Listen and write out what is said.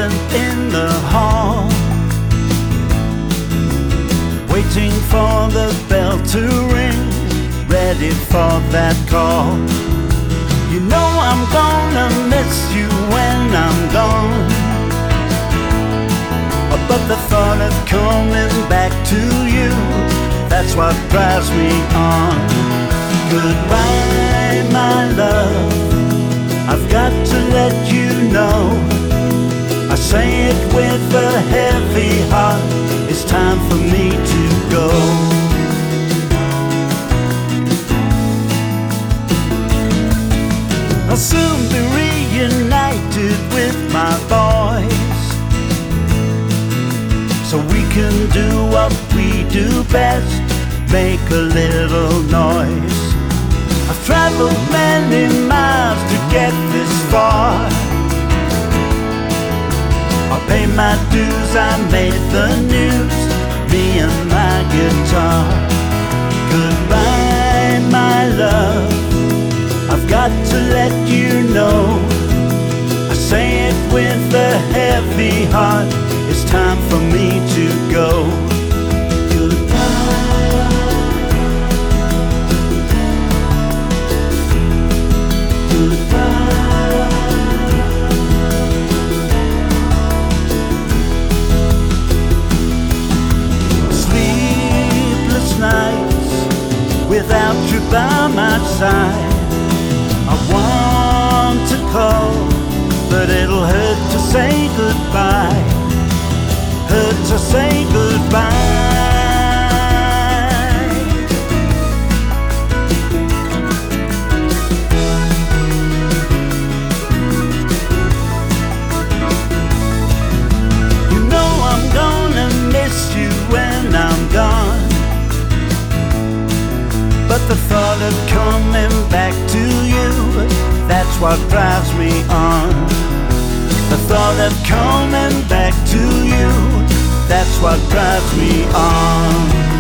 silent in the hall, waiting for the bell to ring, ready for that call. You know I'm gonna miss you when I'm gone, but the thought of coming back to you, that's what drives me on. Goodbye, my love, I've got to let you know. I say it with a heavy heart, it's time for me to go. I'll soon be reunited with my boys, so we can do what we do best, make a little noise. I've traveled many miles to get this far, I pay my dues, I made the news, me and my guitar. Goodbye, my love, I've got to let you know. I say it with a heavy heart, it's time for me to go. Without you by my side, I want to call, but it'll hurt to say goodbye, hurt to say goodbye. You know I'm gonna miss you when I'm gone, but the thought of coming back to you, that's what drives me on. The thought of coming back to you, that's what drives me on.